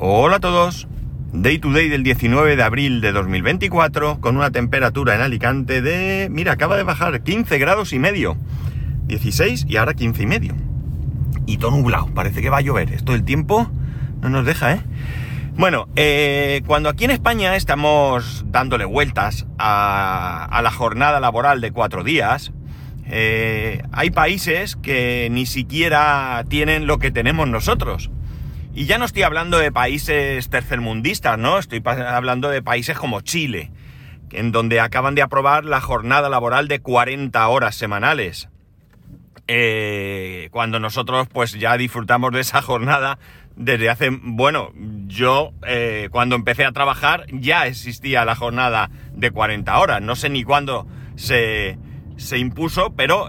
Hola a todos. Day to day del 19 de abril de 2024 con una temperatura en Alicante de... Mira, acaba de bajar 15 grados y medio. 16 y ahora 15 y medio. Y todo nublado, parece que va a llover. Esto del tiempo no nos deja, ¿eh? Bueno, cuando aquí en España estamos dándole vueltas a la jornada laboral de 4 días, hay países que ni siquiera tienen lo que tenemos nosotros. Y ya no estoy hablando de países tercermundistas, ¿no? Estoy hablando de países como Chile, en donde acaban de aprobar la jornada laboral de 40 horas semanales. Cuando nosotros pues ya disfrutamos de esa jornada desde hace... Bueno, yo cuando empecé a trabajar ya existía la jornada de 40 horas. No sé ni cuándo se impuso, pero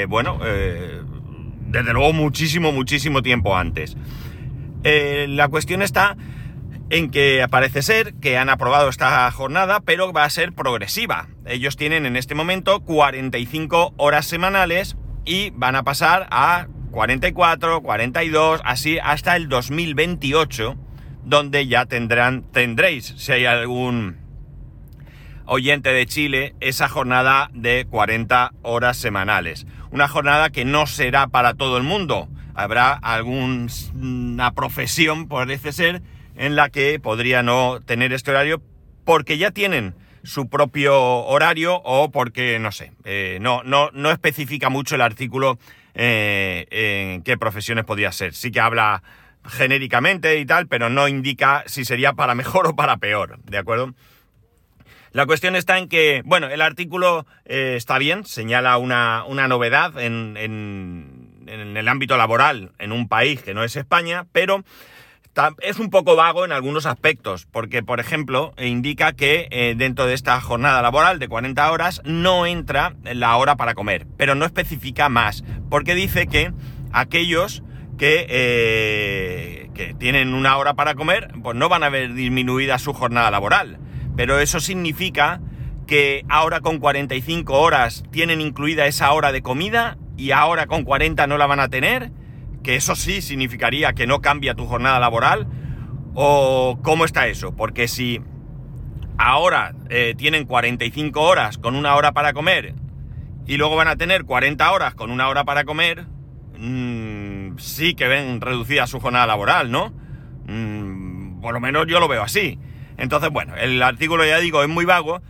desde luego muchísimo tiempo antes. La cuestión está en que parece ser que han aprobado esta jornada, pero va a ser progresiva. Ellos tienen en este momento 45 horas semanales y van a pasar a 44, 42, así hasta el 2028, donde ya tendréis, si hay algún oyente de Chile, esa jornada de 40 horas semanales. Una jornada que no será para todo el mundo. Habrá alguna profesión, parece ser, en la que podría no tener este horario porque ya tienen su propio horario o porque, no sé, no especifica mucho el artículo en qué profesiones podría ser. Sí que habla genéricamente y tal, pero no indica si sería para mejor o para peor, ¿de acuerdo? La cuestión está en que, bueno, el artículo está bien, señala una novedad en el ámbito laboral en un país que no es España, pero es un poco vago en algunos aspectos, porque, por ejemplo, indica que dentro de esta jornada laboral de 40 horas no entra la hora para comer, pero no especifica más, porque dice que aquellos que tienen una hora para comer, pues no van a ver disminuida su jornada laboral, pero eso significa que ahora con 45 horas tienen incluida esa hora de comida y ahora con 40 no la van a tener, que eso sí significaría que no cambia tu jornada laboral, o ¿cómo está eso? Porque si ahora tienen 45 horas con una hora para comer y luego van a tener 40 horas con una hora para comer, sí que ven reducida su jornada laboral, ¿no? Por lo menos yo lo veo así. Entonces, bueno, el artículo, ya digo, es muy vago,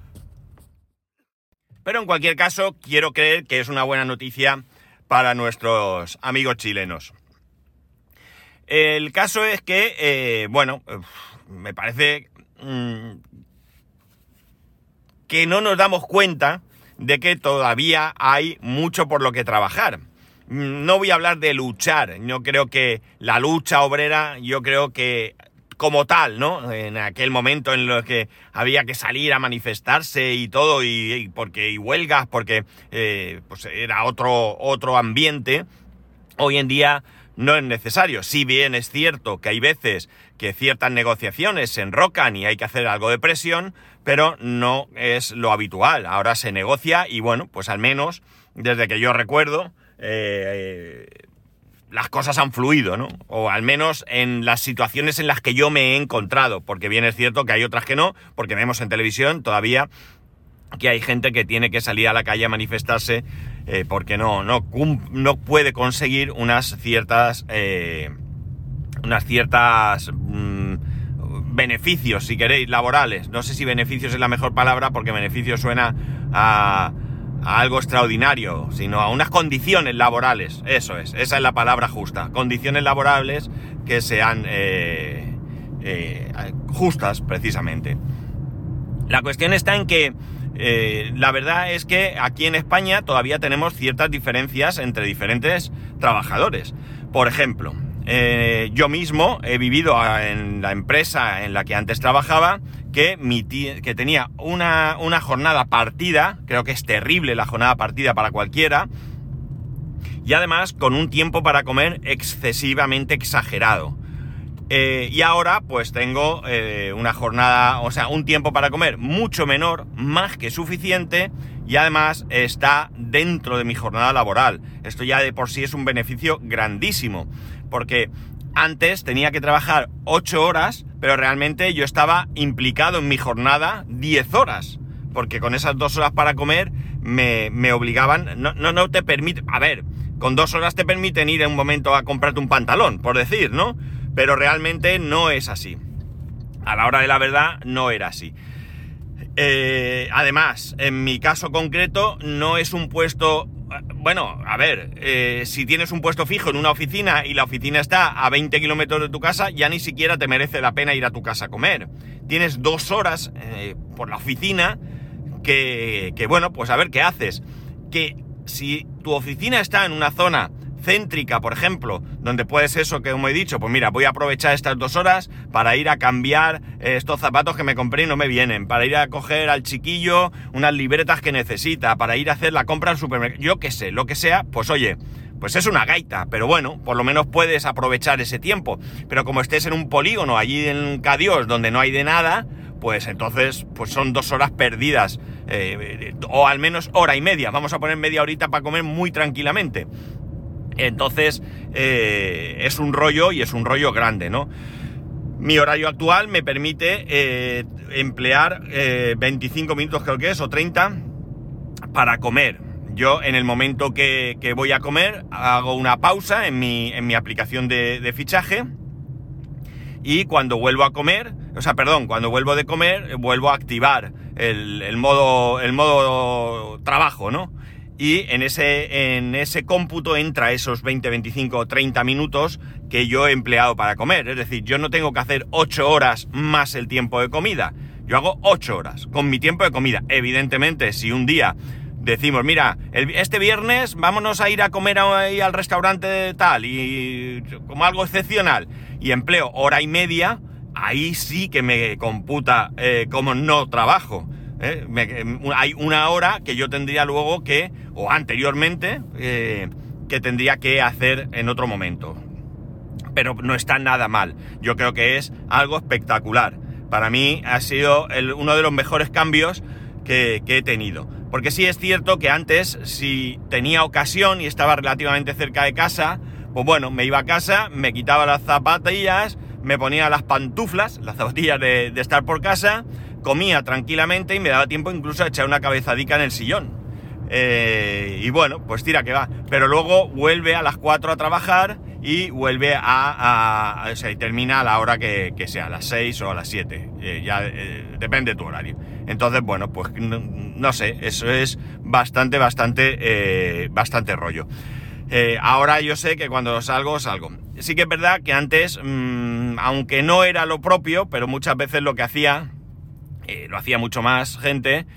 pero en cualquier caso quiero creer que es una buena noticia para nuestros amigos chilenos. El caso es que, me parece que no nos damos cuenta de que todavía hay mucho por lo que trabajar. No voy a hablar de luchar, yo creo que la lucha obrera, yo creo que como tal, ¿no? En aquel momento en lo que había que salir a manifestarse y todo, y huelgas, porque pues era otro ambiente. Hoy en día no es necesario. Si bien es cierto que hay veces que ciertas negociaciones se enrocan y hay que hacer algo de presión, pero no es lo habitual. Ahora se negocia y bueno, pues al menos desde que yo recuerdo, las cosas han fluido, ¿no? O al menos en las situaciones en las que yo me he encontrado, porque bien es cierto que hay otras que no, porque vemos en televisión todavía que hay gente que tiene que salir a la calle a manifestarse porque no puede conseguir unas ciertas beneficios, si queréis, laborales. No sé si beneficios es la mejor palabra, porque beneficio suena a algo extraordinario, sino a unas condiciones laborales. Eso es, esa es la palabra justa. Condiciones laborables que sean justas, precisamente. La cuestión está en que la verdad es que aquí en España todavía tenemos ciertas diferencias entre diferentes trabajadores. Por ejemplo, yo mismo he vivido en la empresa en la que antes trabajaba que tenía una jornada partida. Creo que es terrible la jornada partida para cualquiera, y además con un tiempo para comer excesivamente exagerado. Y ahora pues tengo una jornada, o sea, un tiempo para comer mucho menor, más que suficiente, y además está dentro de mi jornada laboral. Esto ya de por sí es un beneficio grandísimo, porque Antes tenía que trabajar 8 horas, pero realmente yo estaba implicado en mi jornada 10 horas, porque con esas 2 horas para comer me obligaban, no te permite, a ver, con 2 horas te permiten ir en un momento a comprarte un pantalón, por decir, ¿no? Pero realmente no es así. A la hora de la verdad no era así. Además, en mi caso concreto, no es un puesto... Bueno, a ver, si tienes un puesto fijo en una oficina y la oficina está a 20 kilómetros de tu casa, ya ni siquiera te merece la pena ir a tu casa a comer. Tienes 2 horas por la oficina que, bueno, pues a ver qué haces. Que si tu oficina está en una zona céntrica, por ejemplo, donde puedes eso que como he dicho, pues mira, voy a aprovechar estas 2 horas para ir a cambiar estos zapatos que me compré y no me vienen, para ir a coger al chiquillo unas libretas que necesita, para ir a hacer la compra al supermercado, yo qué sé, lo que sea, pues oye, pues es una gaita, pero bueno, por lo menos puedes aprovechar ese tiempo. Pero como estés en un polígono allí en Cadiós donde no hay de nada, pues entonces pues son 2 horas perdidas, o al menos hora y media, vamos a poner media horita para comer muy tranquilamente. Entonces es un rollo y es un rollo grande, ¿no? Mi horario actual me permite emplear 25 minutos creo que es, o 30 para comer. Yo en el momento que voy a comer hago una pausa en mi aplicación de fichaje y cuando vuelvo a comer, cuando vuelvo de comer vuelvo a activar el modo trabajo, ¿no? Y en ese cómputo entra esos 20, 25 30 minutos que yo he empleado para comer. Es decir, yo no tengo que hacer 8 horas más el tiempo de comida. Yo hago 8 horas con mi tiempo de comida. Evidentemente, si un día decimos, mira, este viernes vámonos a ir a comer ahí al restaurante tal, y como algo excepcional, y empleo hora y media, ahí sí que me computa como no trabajo. Hay 1 hora que yo tendría luego que, o anteriormente, que tendría que hacer en otro momento. Pero no está nada mal. Yo creo que es algo espectacular. Para mí ha sido uno de los mejores cambios que he tenido. Porque sí es cierto que antes, si tenía ocasión y estaba relativamente cerca de casa, pues bueno, me iba a casa, me quitaba las zapatillas, me ponía las pantuflas, las zapatillas de estar por casa, comía tranquilamente y me daba tiempo incluso a echar una cabezadica en el sillón. Y bueno, pues tira que va. Pero luego vuelve a las 4 a trabajar y vuelve o sea, y termina a la hora que sea, a las 6 o a las 7. Depende de tu horario. Entonces, bueno, pues no sé, eso es bastante rollo. Ahora yo sé que cuando salgo. Sí que es verdad que antes, aunque no era lo propio, pero muchas veces lo que hacía, lo hacía mucho más gente,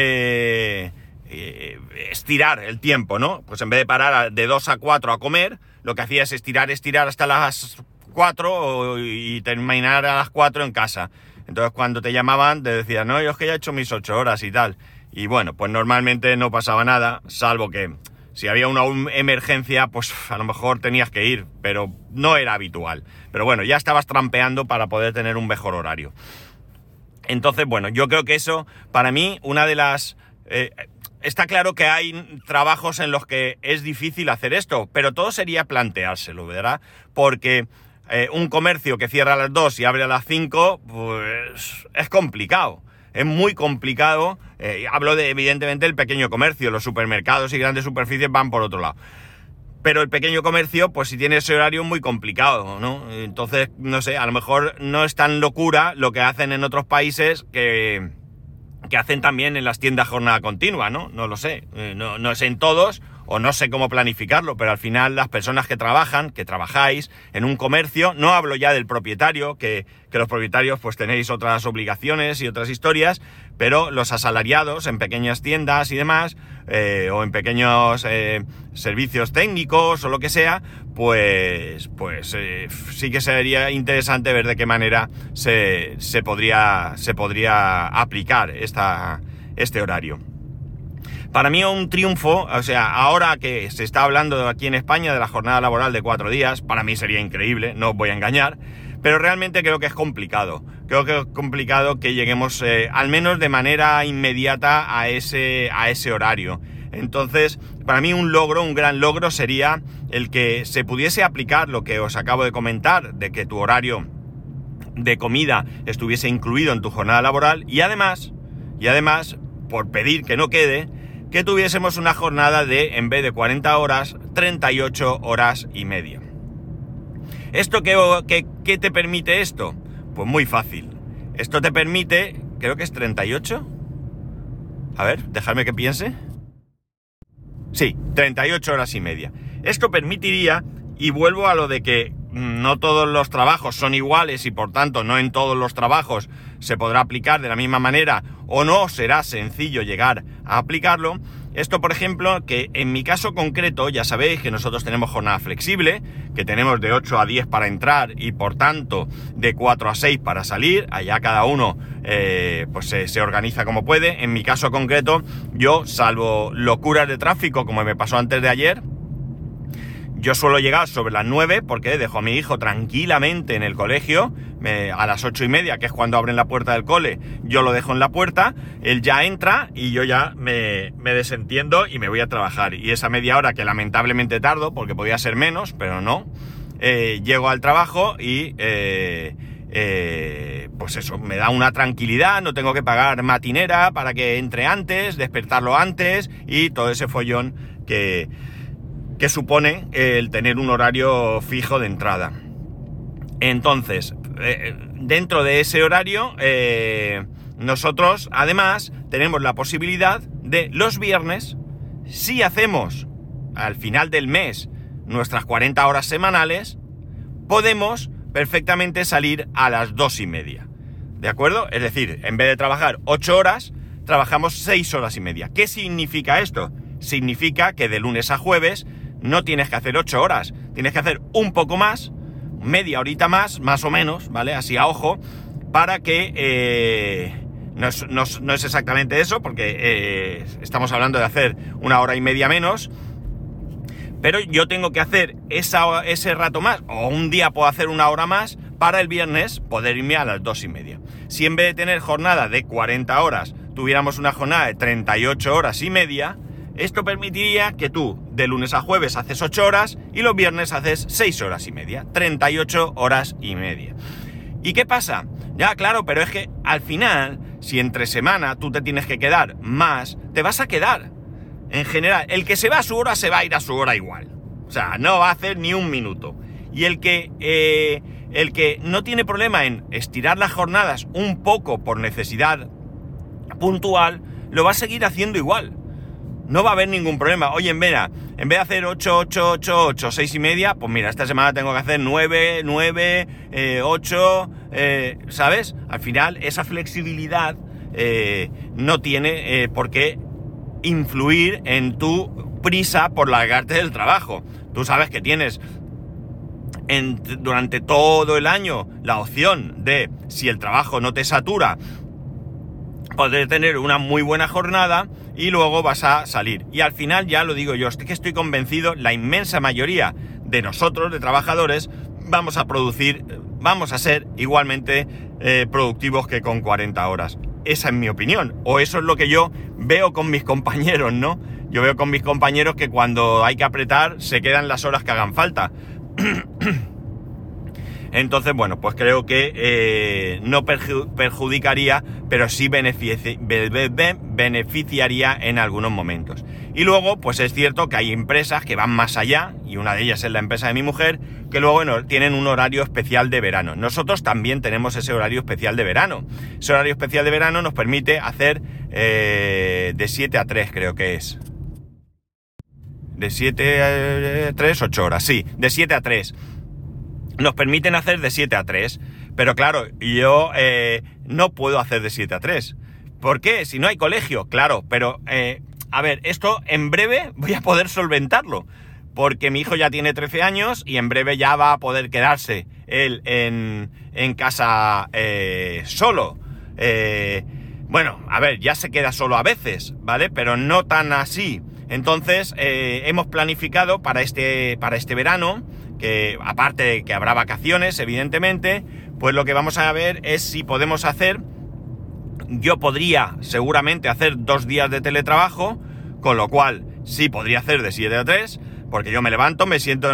estirar el tiempo, ¿no? Pues en vez de parar de 2 a 4 a comer, lo que hacía es estirar hasta las 4 y terminar a las 4 en casa. Entonces cuando te llamaban te decían, no, yo es que ya he hecho mis 8 horas y tal. Y bueno, pues normalmente no pasaba nada, salvo que si había una emergencia, pues a lo mejor tenías que ir, pero no era habitual. Pero bueno, ya estabas trampeando para poder tener un mejor horario. Entonces, bueno, yo creo que eso, para mí, una de las... está claro que hay trabajos en los que es difícil hacer esto, pero todo sería planteárselo, ¿verdad? Porque un comercio que cierra a las 2 y abre a las 5, pues es complicado. Es muy complicado. Hablo evidentemente, del pequeño comercio. Los supermercados y grandes superficies van por otro lado. Pero el pequeño comercio, pues si tiene ese horario, muy complicado, ¿no? Entonces, no sé, a lo mejor no es tan locura lo que hacen en otros países que hacen también en las tiendas jornada continua, ¿no? No lo sé. No sé en todos, o no sé cómo planificarlo, pero al final las personas que trabajáis en un comercio, no hablo ya del propietario, que los propietarios pues tenéis otras obligaciones y otras historias, pero los asalariados en pequeñas tiendas y demás, o en pequeños servicios técnicos o lo que sea, pues sí que sería interesante ver de qué manera se podría aplicar este horario. Para mí un triunfo, o sea, ahora que se está hablando aquí en España de la jornada laboral de 4 días, para mí sería increíble, no os voy a engañar, pero realmente creo que es complicado. Creo que es complicado que lleguemos, al menos de manera inmediata, a ese horario. Entonces, para mí un gran logro sería el que se pudiese aplicar lo que os acabo de comentar, de que tu horario de comida estuviese incluido en tu jornada laboral y además, por pedir que no quede, que tuviésemos una jornada de, en vez de 40 horas, 38 horas y media. ¿Esto qué te permite esto? Pues muy fácil. Esto te permite, creo que es 38. A ver, dejadme que piense. Sí, 38 horas y media. Esto permitiría, y vuelvo a lo de que no todos los trabajos son iguales y por tanto no en todos los trabajos se podrá aplicar de la misma manera o no será sencillo llegar a aplicarlo. Esto, por ejemplo, que en mi caso concreto, ya sabéis que nosotros tenemos jornada flexible, que tenemos de 8 a 10 para entrar y por tanto de 4 a 6 para salir. Allá cada uno pues se organiza como puede. En mi caso concreto, yo, salvo locuras de tráfico como me pasó antes de ayer, yo suelo llegar sobre las 9 porque dejo a mi hijo tranquilamente en el colegio. A las 8:30, que es cuando abren la puerta del cole, yo lo dejo en la puerta, él ya entra y yo ya me desentiendo y me voy a trabajar. Y esa media hora que lamentablemente tardo, porque podía ser menos, pero no, llego al trabajo y pues eso, me da una tranquilidad, no tengo que pagar matinera para que entre antes, despertarlo antes y todo ese follón que supone el tener un horario fijo de entrada. Entonces, dentro de ese horario, nosotros además tenemos la posibilidad de los viernes, si hacemos al final del mes nuestras 40 horas semanales, podemos perfectamente salir a las 2:30. ¿De acuerdo? Es decir, en vez de trabajar 8 horas, trabajamos 6 horas y media. ¿Qué significa esto? Significa que de lunes a jueves no tienes que hacer 8 horas, tienes que hacer un poco más, media horita más o menos, ¿vale? Así a ojo, para que no es exactamente eso, porque estamos hablando de hacer 1 hora y media menos, pero yo tengo que hacer ese rato más, o un día puedo hacer 1 hora más, para el viernes poder irme a las 2:30. Si en vez de tener jornada de 40 horas, tuviéramos una jornada de 38 horas y media, esto permitiría que tú de lunes a jueves haces 8 horas y los viernes haces 6 horas y media, 38 horas y media. ¿Y qué pasa? Ya, claro, pero es que al final, si entre semana tú te tienes que quedar más, te vas a quedar. En general, el que se va a su hora se va a ir a su hora igual. O sea, no va a hacer ni un minuto. Y el que no tiene problema en estirar las jornadas un poco por necesidad puntual, lo va a seguir haciendo igual. No va a haber ningún problema. Oye, en vez de hacer 8, 6 y media, pues mira, esta semana tengo que hacer 9, 8, ¿sabes? Al final, esa flexibilidad no tiene por qué influir en tu prisa por largarte del trabajo. Tú sabes que tienes durante todo el año la opción de, si el trabajo no te satura, poder tener una muy buena jornada y luego vas a salir. Y al final, ya lo digo yo, que estoy convencido, la inmensa mayoría de nosotros, de trabajadores, vamos a ser igualmente productivos que con 40 horas. Esa es mi opinión, o eso es lo que yo veo con mis compañeros, ¿no? Yo veo con mis compañeros que cuando hay que apretar se quedan las horas que hagan falta. Entonces, bueno, pues creo que no perjudicaría, pero sí beneficiaría en algunos momentos. Y luego, pues es cierto que hay empresas que van más allá, y una de ellas es la empresa de mi mujer, que luego tienen un horario especial de verano. Nosotros también tenemos ese horario especial de verano. Ese horario especial de verano nos permite hacer de 7 a 3, creo que es. De 7 a 3, 8 horas, sí, de 7 a 3. Nos permiten hacer de 7 a 3, pero claro, yo no puedo hacer de 7 a 3. ¿Por qué? Si no hay colegio, claro, pero a ver, esto en breve voy a poder solventarlo, porque mi hijo ya tiene 13 años y en breve ya va a poder quedarse él en casa solo. Bueno, a ver, ya se queda solo a veces, ¿vale? Pero no tan así. Entonces, hemos planificado para este verano, que aparte de que habrá vacaciones, evidentemente, pues lo que vamos a ver es si podemos hacer, yo podría seguramente hacer 2 días de teletrabajo, con lo cual sí podría hacer de 7 a 3, porque yo me levanto, me siento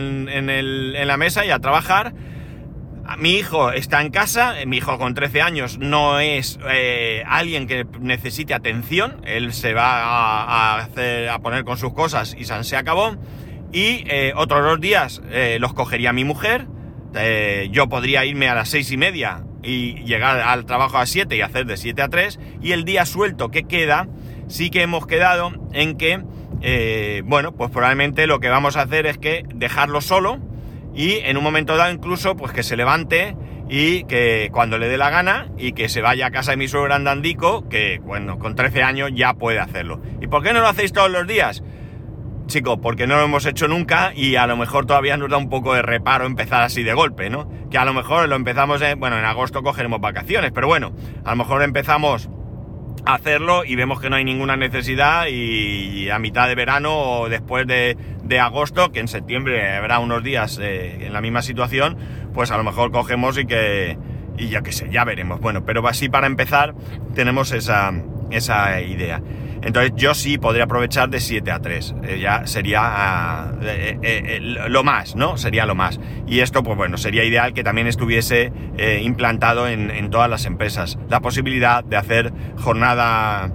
en la mesa y a trabajar. Mi hijo está en casa, mi hijo con 13 años no es alguien que necesite atención, él se va a poner con sus cosas y se acabó. Y otros 2 días los cogería mi mujer, yo podría irme a las 6:30 y llegar al trabajo a 7 y hacer de 7 a 3, y el día suelto que queda, sí que hemos quedado en que, bueno, pues probablemente lo que vamos a hacer es que dejarlo solo, y en un momento dado incluso pues que se levante y que cuando le dé la gana y que se vaya a casa de mi suegro andandico, que bueno, con 13 años ya puede hacerlo. ¿Y por qué no lo hacéis todos los días? Chico, porque no lo hemos hecho nunca y a lo mejor todavía nos da un poco de reparo empezar así de golpe, ¿no? Que a lo mejor lo empezamos en agosto cogeremos vacaciones, pero bueno, a lo mejor empezamos a hacerlo y vemos que no hay ninguna necesidad, y a mitad de verano o después de agosto, que en septiembre habrá unos días en la misma situación, pues a lo mejor cogemos y ya que sé, ya veremos. Bueno, pero así para empezar tenemos esa idea. Entonces yo sí podría aprovechar de 7 a 3, ya sería lo más, ¿no? Sería lo más. Y esto, pues bueno, sería ideal que también estuviese implantado en todas las empresas. La posibilidad de hacer jornada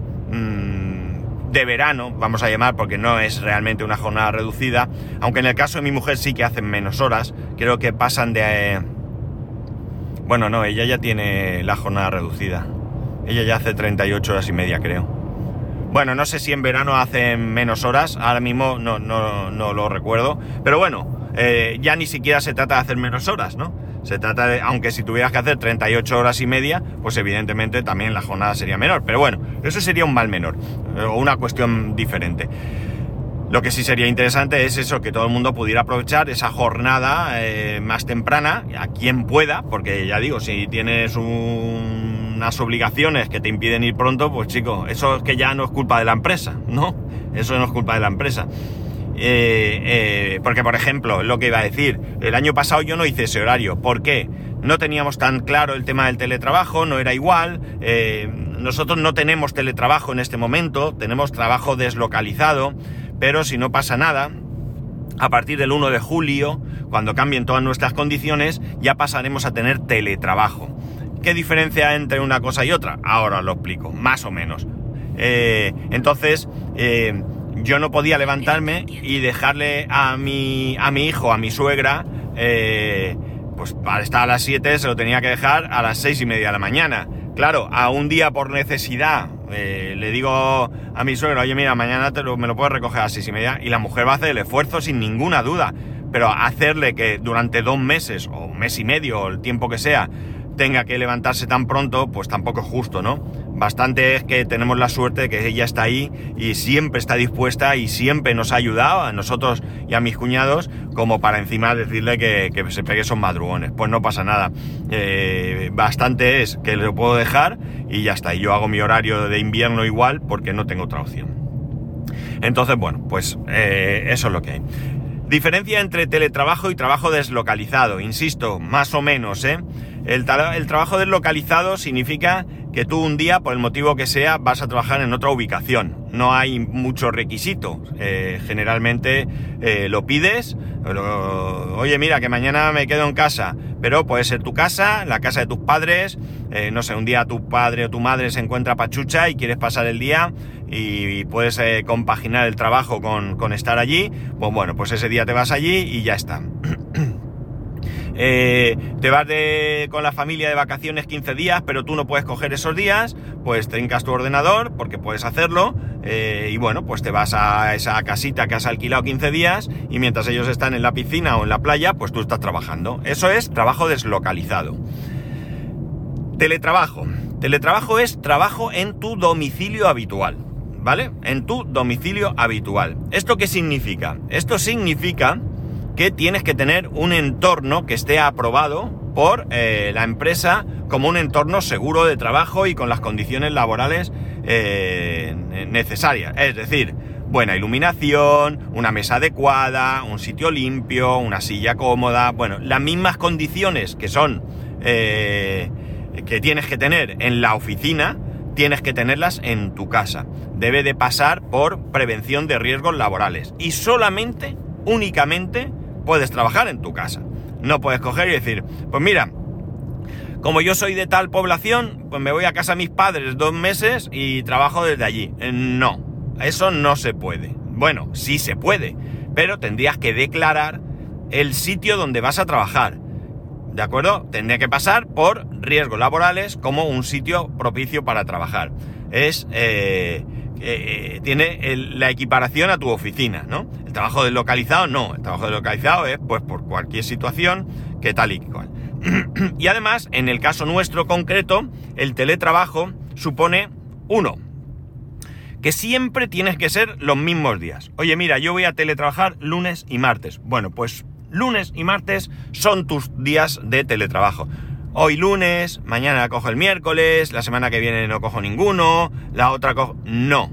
de verano, vamos a llamar, porque no es realmente una jornada reducida, aunque en el caso de mi mujer sí que hacen menos horas, creo que pasan de... Bueno, no, ella ya tiene la jornada reducida. Ella ya hace 38 horas y media, creo. Bueno, no sé si en verano hacen menos horas, ahora mismo no lo recuerdo, pero bueno, ya ni siquiera se trata de hacer menos horas, ¿no? Se trata de, aunque si tuvieras que hacer 38 horas y media, pues evidentemente también la jornada sería menor, pero bueno, eso sería un mal menor, o una cuestión diferente. Lo que sí sería interesante es eso, que todo el mundo pudiera aprovechar esa jornada más temprana, a quien pueda, porque ya digo, si tienes unas obligaciones que te impiden ir pronto, pues chico, eso es que ya no es culpa de la empresa, ¿no? Eso no es culpa de la empresa. Porque, por ejemplo, lo que iba a decir, el año pasado yo no hice ese horario. ¿Por qué? No teníamos tan claro el tema del teletrabajo, no era igual. Nosotros no tenemos teletrabajo en este momento, tenemos trabajo deslocalizado, pero si no pasa nada, a partir del 1 de julio, cuando cambien todas nuestras condiciones, ya pasaremos a tener teletrabajo. ¿Qué diferencia hay entre una cosa y otra? Ahora os lo explico, más o menos. Entonces, yo no podía levantarme y dejarle a mi hijo, a mi suegra, pues para estar a las 7 se lo tenía que dejar a las 6:30 de la mañana. Claro, a un día por necesidad, le digo a mi suegro, oye mira, mañana me lo puedes recoger a las 6:30, y la mujer va a hacer el esfuerzo sin ninguna duda, pero hacerle que durante 2 meses, o 1 mes y medio, o el tiempo que sea, tenga que levantarse tan pronto, pues tampoco es justo, ¿no? Bastante es que tenemos la suerte de que ella está ahí y siempre está dispuesta y siempre nos ha ayudado a nosotros y a mis cuñados, como para encima decirle que se pegue esos madrugones. Pues no pasa nada. Bastante es que lo puedo dejar y ya está. Y yo hago mi horario de invierno igual porque no tengo otra opción. Entonces, bueno, pues eso es lo que hay. Diferencia entre teletrabajo y trabajo deslocalizado. Insisto, más o menos, ¿eh? El trabajo deslocalizado significa que tú un día, por el motivo que sea, vas a trabajar en otra ubicación. No hay mucho requisito. Generalmente lo pides. Oye, mira, que mañana me quedo en casa. Pero puede ser tu casa, la casa de tus padres. No sé, un día tu padre o tu madre se encuentra pachucha y quieres pasar el día y puedes compaginar el trabajo con estar allí. Pues bueno, pues ese día te vas allí y ya está. Te vas con la familia de vacaciones 15 días, pero tú no puedes coger esos días, pues trincas tu ordenador, porque puedes hacerlo, y bueno, pues te vas a esa casita que has alquilado 15 días, y mientras ellos están en la piscina o en la playa, pues tú estás trabajando. Eso es trabajo deslocalizado. Teletrabajo. Teletrabajo es trabajo en tu domicilio habitual, ¿vale? En tu domicilio habitual. ¿Esto qué significa? Esto significa que tienes que tener un entorno que esté aprobado por la empresa como un entorno seguro de trabajo y con las condiciones laborales necesarias. Es decir, buena iluminación, una mesa adecuada, un sitio limpio, una silla cómoda, bueno, las mismas condiciones que son que tienes que tener en la oficina, tienes que tenerlas en tu casa. Debe de pasar por prevención de riesgos laborales. Y únicamente puedes trabajar en tu casa. No puedes coger y decir, pues mira, como yo soy de tal población, pues me voy a casa de mis padres 2 meses y trabajo desde allí. No, eso no se puede. Bueno, sí se puede, pero tendrías que declarar el sitio donde vas a trabajar. ¿De acuerdo? Tendría que pasar por riesgos laborales como un sitio propicio para trabajar. Tiene la equiparación a tu oficina, ¿no? El trabajo deslocalizado no. El trabajo deslocalizado es pues por cualquier situación que tal y cual. Y además, en el caso nuestro concreto, el teletrabajo supone que siempre tienes que ser los mismos días. Oye, mira, yo voy a teletrabajar lunes y martes. Bueno, pues lunes y martes son tus días de teletrabajo. Hoy lunes, mañana cojo el miércoles, la semana que viene no cojo ninguno, la otra cojo... No.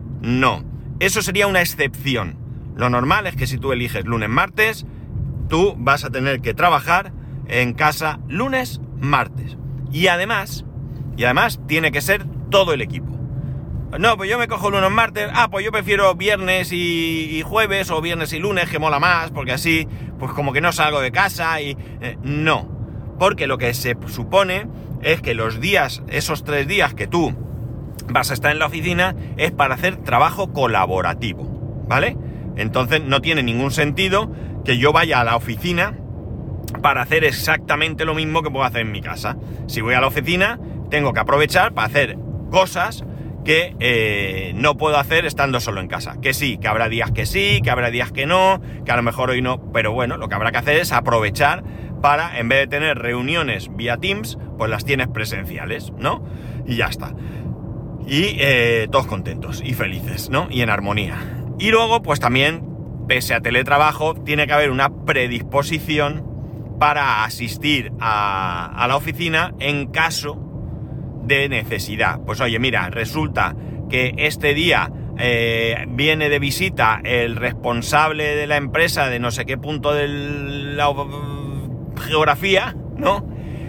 Eso sería una excepción. Lo normal es que si tú eliges lunes, martes, tú vas a tener que trabajar en casa lunes, martes. Y además tiene que ser todo el equipo. No, pues yo me cojo lunes, martes, pues yo prefiero viernes y jueves o viernes y lunes, que mola más, porque así, pues como que no salgo de casa y... no. Porque lo que se supone es que los días, esos 3 días que tú vas a estar en la oficina, es para hacer trabajo colaborativo, ¿vale? Entonces no tiene ningún sentido que yo vaya a la oficina para hacer exactamente lo mismo que puedo hacer en mi casa. Si voy a la oficina, tengo que aprovechar para hacer cosas que no puedo hacer estando solo en casa. Que sí, que habrá días que sí, que habrá días que no, que a lo mejor hoy no, pero bueno, lo que habrá que hacer es aprovechar para, en vez de tener reuniones vía Teams, pues las tienes presenciales, ¿no? Y ya está. Y todos contentos y felices, ¿no? Y en armonía. Y luego, pues también, pese a teletrabajo, tiene que haber una predisposición para asistir a la oficina en caso de necesidad. Pues oye, mira, resulta que este día viene de visita el responsable de la empresa de no sé qué punto de la geografía, ¿no?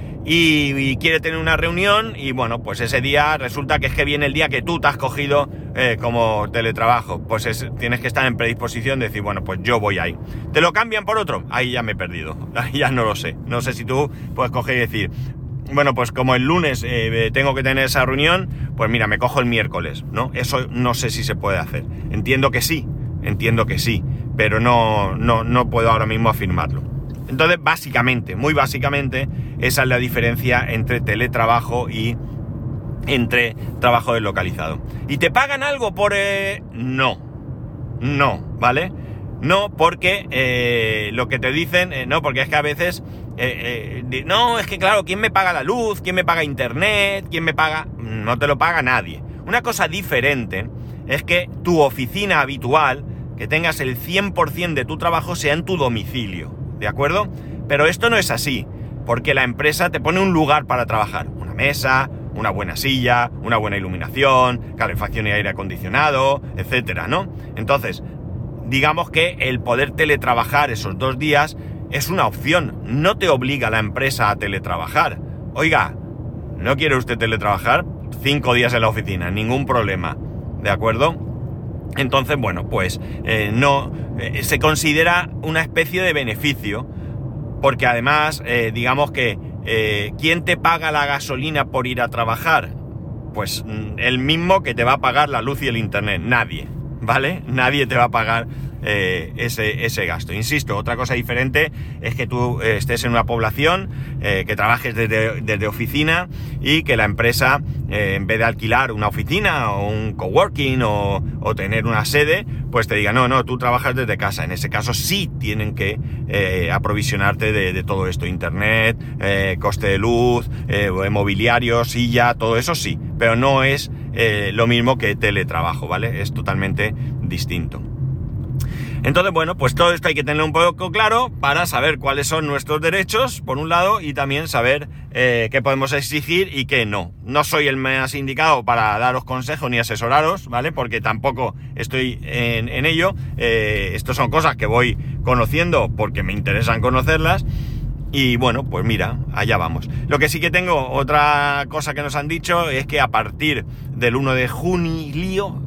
Y quiere tener una reunión y bueno, pues ese día resulta que es que viene el día que tú te has cogido como teletrabajo. Pues tienes que estar en predisposición de decir, bueno, pues yo voy ahí. ¿Te lo cambian por otro? Ahí ya me he perdido. Ahí ya no lo sé. No sé si tú puedes coger y decir, bueno, pues como el lunes tengo que tener esa reunión, pues mira, me cojo el miércoles, ¿no? Eso no sé si se puede hacer. Entiendo que sí, pero no puedo ahora mismo afirmarlo. Entonces, muy básicamente, esa es la diferencia entre teletrabajo y entre trabajo deslocalizado. ¿Y te pagan algo por...? No, ¿vale? No, porque lo que te dicen... no, porque es que a veces... no, es que claro, ¿quién me paga la luz? ¿Quién me paga internet? ¿Quién me paga...? No te lo paga nadie. Una cosa diferente es que tu oficina habitual, que tengas el 100% de tu trabajo, sea en tu domicilio. ¿De acuerdo? Pero esto no es así, porque la empresa te pone un lugar para trabajar, una mesa, una buena silla, una buena iluminación, calefacción y aire acondicionado, etcétera, ¿no? Entonces, digamos que el poder teletrabajar esos 2 días es una opción, no te obliga la empresa a teletrabajar. Oiga, ¿no quiere usted teletrabajar? 5 días en la oficina, ningún problema, ¿de acuerdo? Entonces, bueno, pues se considera una especie de beneficio, porque además, digamos que ¿quién te paga la gasolina por ir a trabajar? Pues el mismo que te va a pagar la luz y el internet, nadie, ¿vale? Nadie te va a pagar ese gasto. Insisto, otra cosa diferente es que tú estés en una población, que trabajes desde oficina y que la empresa, en vez de alquilar una oficina o un coworking o tener una sede, pues te diga, no, tú trabajas desde casa. En ese caso sí tienen que aprovisionarte de todo esto, internet, coste de luz, mobiliario, silla, todo eso sí, pero no es lo mismo que teletrabajo, ¿vale? Es totalmente distinto. Entonces, bueno, pues todo esto hay que tener un poco claro para saber cuáles son nuestros derechos, por un lado, y también saber qué podemos exigir y qué no. No soy el más indicado para daros consejos ni asesoraros, ¿vale? Porque tampoco estoy en ello. Estas son cosas que voy conociendo porque me interesan conocerlas. Y bueno, pues mira, allá vamos. Lo que sí que tengo, otra cosa que nos han dicho, es que a partir del 1 de julio,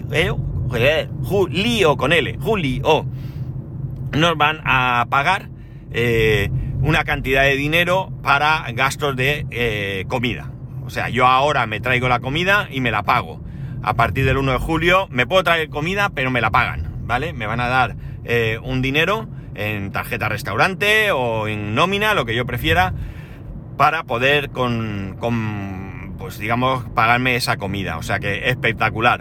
nos van a pagar una cantidad de dinero para gastos de comida. O sea, yo ahora me traigo la comida y me la pago. A partir del 1 de julio me puedo traer comida, pero me la pagan, ¿vale? Me van a dar un dinero en tarjeta restaurante o en nómina, lo que yo prefiera, para poder pues digamos, pagarme esa comida. O sea que espectacular.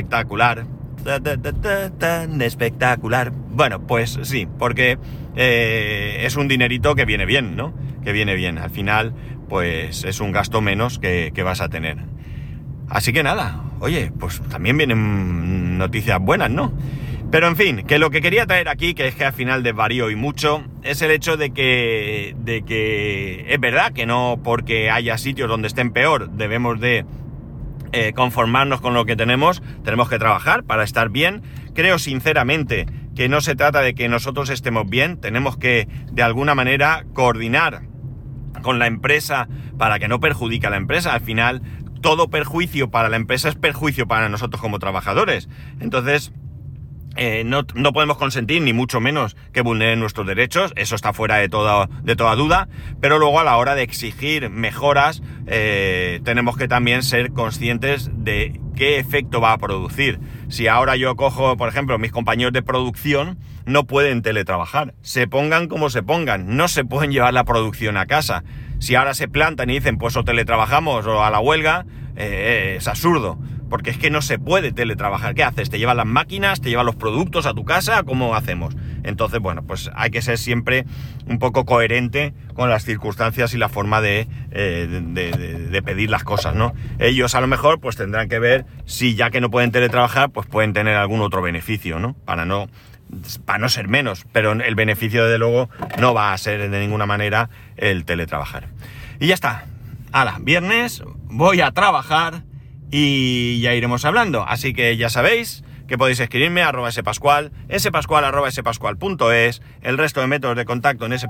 Tan espectacular. Bueno, pues sí, porque es un dinerito que viene bien, ¿no? Que viene bien. Al final, pues es un gasto menos que vas a tener. Así que nada, oye, pues también vienen noticias buenas, ¿no? Pero en fin, que lo que quería traer aquí, que es que al final desvarío y mucho, es el hecho de que es verdad que no porque haya sitios donde estén peor debemos de conformarnos con lo que tenemos que trabajar para estar bien. Creo sinceramente que no se trata de que nosotros estemos bien, tenemos que de alguna manera coordinar con la empresa para que no perjudique a la empresa. Al final, todo perjuicio para la empresa es perjuicio para nosotros como trabajadores. Entonces, no podemos consentir ni mucho menos que vulneren nuestros derechos, eso está fuera de toda duda, pero luego a la hora de exigir mejoras tenemos que también ser conscientes de qué efecto va a producir. Si ahora yo cojo, por ejemplo, mis compañeros de producción no pueden teletrabajar, se pongan como se pongan, no se pueden llevar la producción a casa. Si ahora se plantan y dicen pues o teletrabajamos o a la huelga, es absurdo. Porque es que no se puede teletrabajar. ¿Qué haces? ¿Te llevan las máquinas? ¿Te llevan los productos a tu casa? ¿Cómo hacemos? Entonces, bueno, pues hay que ser siempre un poco coherente con las circunstancias y la forma de pedir las cosas, ¿no? Ellos a lo mejor pues tendrán que ver si ya que no pueden teletrabajar, pues pueden tener algún otro beneficio, ¿no? Para no ser menos, pero el beneficio desde luego no va a ser de ninguna manera el teletrabajar. Y ya está. ¡Hala! Viernes, voy a trabajar y ya iremos hablando. Así que ya sabéis que podéis escribirme a @spascual, spascual@spascual.es, el resto de métodos de contacto en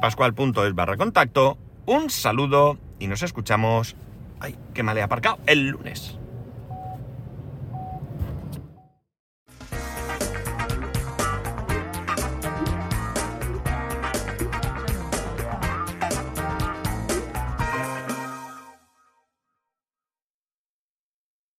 spascual.es/contacto. Un saludo y nos escuchamos... ¡Ay, qué mal he aparcado! El lunes.